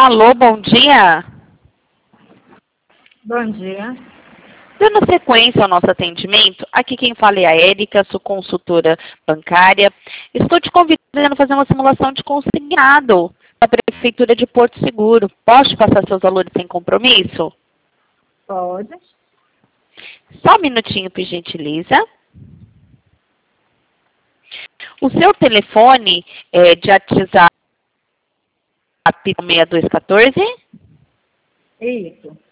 Alô, bom dia. Bom dia. Dando sequência ao nosso atendimento, aqui quem fala é a Érica, sou consultora bancária. Estou te convidando a fazer uma simulação de consignado da Prefeitura de Porto Seguro. Posso te passar seus valores sem compromisso? Pode. Só um minutinho, por gentileza. O seu telefone é de WhatsApp 6214? Isso.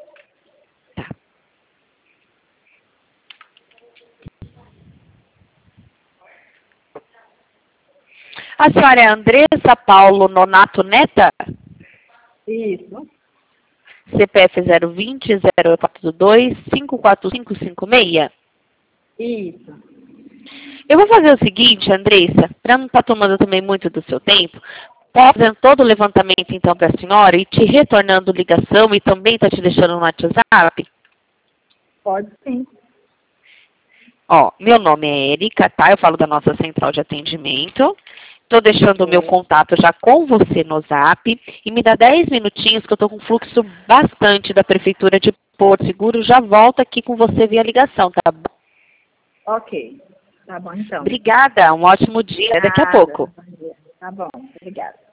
A senhora é Andressa Paulo Nonato Neta? Isso. CPF 020 042 54556? Isso. Eu vou fazer o seguinte, Andressa, para não estar tomando também muito do seu tempo, posso fazer todo o levantamento então para a senhora e te retornando ligação e também está te deixando no WhatsApp? Pode sim. Ó, meu nome é Érica, tá? Eu falo da nossa central de atendimento. Estou deixando o meu contato já com você no Zap e me dá 10 minutinhos que eu estou com um fluxo bastante da Prefeitura de Porto Seguro. Já volto aqui com você via ligação, tá bom? Ok. Tá bom, então. Obrigada, um ótimo dia. Até daqui a pouco. Bom dia. Tá bom. Obrigada.